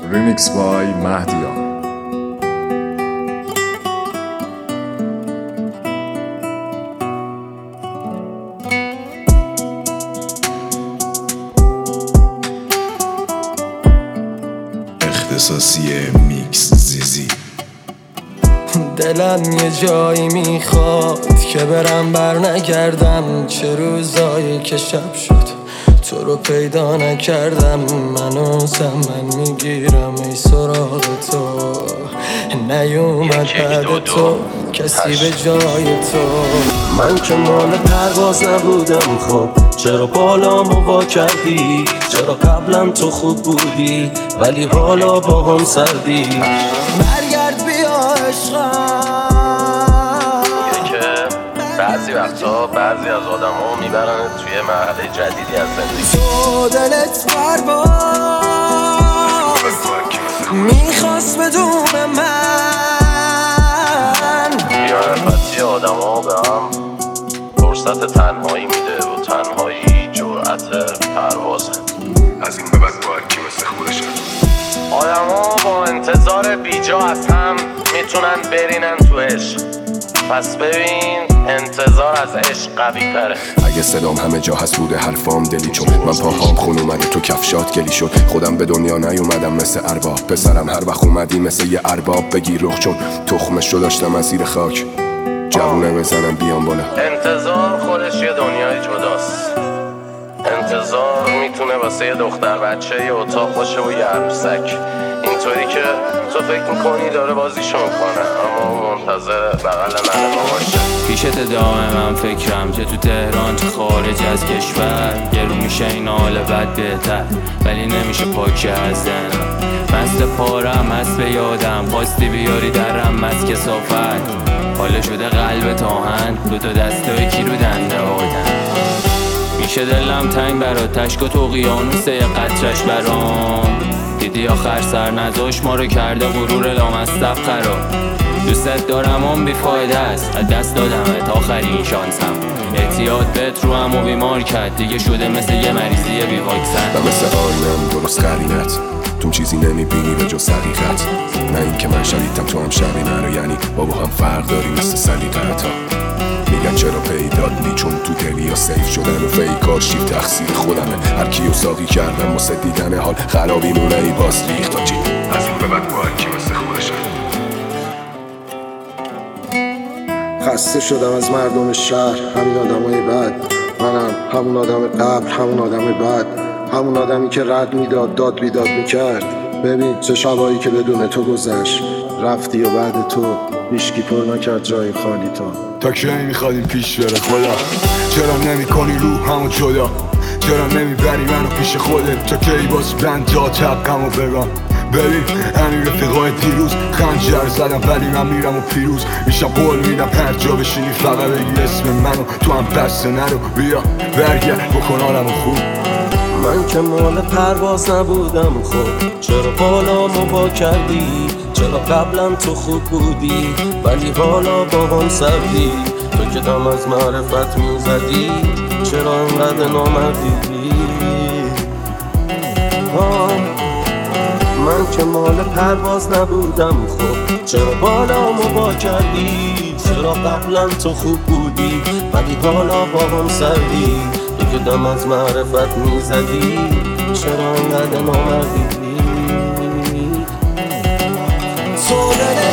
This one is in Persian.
ریمیکس بای مهدیان. اختصاصی میکس زیزی. دلم یه جایی میخواد که برم بر نگردم، چه روزایی که شب شد تو رو پیدا نکردم. منو زمن میگیرم ای سراغ تو، نیومد بعد تو کسی به جای تو. من که مال پرواز نبودم، خب چرا بالامو وا کردی؟ چرا قبلا تو خوب بودی ولی حالا با هم سردی؟ برگرد بیا عشقم. بعضی وقتا بعضی از آدم ها میبرن توی مرحله جدیدی از زندگی. تو دلت پرواز میخواست بدون من. بی‌معرفتی آدم ها به هم فرصت تنهایی میده و تنهایی جرأت پروازه. از این به بعد باید که مثل خودشن. آدم ها با انتظار بیجا از هم میتونن برینن تو عشق. پس ببین انتظار از عشق قوی تره. اگه صدام همه جا هست بوده حرفام دلی، چون من پاهام خون اومده تو کفشات گلی شد. خودم به دنیا نیومدم مثل ارباب، پسرم هر وقت اومدی مثل یه ارباب بگیر رخ، چون تخمش رو داشتم از زیر خاک جوونه بزنم بیام بالا. انتظار خودش یه دنیای جداست. انتظار میتونه واسه یه دختر بچه یه اتاق باشه و یه عروسک، اینطوری که تو فکر میکنی داره بازیشو میکنه اما منتظر بغل من باشه. پیشت دائما فکرم چه تو تهران چه خارج از کشور. گرو میشه این حال بد بهتر ولی نمیشه پاکی از ذهنم. مست پارم هست به یادم، خواستی بیاری درم از کثافت. حالا شده قلب تاهن، دوتا دستای کی رو دنده آدم. میشه دلم تنگ برات، تشک و تو اقیانوسه یه قطرش برام. دیدی آخر سر نذاش ما رو کرده غرور لامصب قرار. دوستت دارم اون بیفایده است، از دست دادمت آخرین شانسم. اعتیاد بهت رو هم و بیمار کرد، دیگه شده مثل یه مریضی بی واکسن. و مثل آینم درست قرینت، تو چیزی نمیبینی به جز حقیقت. نه این که من شدیدم تو هم شبیه رو، یعنی بابا هم فرق داری مثل سلیقت ها. میگن چرا پیدات نی، چون تو دلی یا سیف شدن و فیکار شیف تقصیر خودمه. هر کیو ساقی کردم واسه دیدن حال خرابی مونه ای باز ریخت تا چی. از این به بعد باید که مثل خودشن. خسته شدم از مردم شهر، همین آدمای بد. منم همون آدم قبل، همون آدم بد، همون آدمی که رد میداد داد بیداد میکرد. ببین چه شبایی که بدون تو گذشت، رفتی و بعد تو هیچکی پر نکرد جای خالی تا کی میخوادیم پیش بره خدا؟ چرا نمی کنی روح همو جدا؟ چرا نمیبری منو پیش خودت؟ تا کی باز بند جا چپقمو بگم؟ ببین همین رفیقای دیروز خنجر زدم ولی من میرم و پیروز میشم. قول میدم هر جا بشینی فقط بگی اسم منو، تو هم بسته نرو، بیا برگرد بکن حالمو خوب. من که مال پرواز نبودم، خب چرا بالامو وا کردی؟ چرا قبلا تو خوب بودی ولی حالا با هم سردی؟ تو که دم از معرفت میزدی چرا انقدر نامردی؟ من که مال پرواز نبودم، خب چرا بالامو وا کردی؟ چرا قبلا تو خوب بودی ولی حالا با هم سردی؟ تو که دم از معرفت میزدی چرا انقدر نامردی؟ تو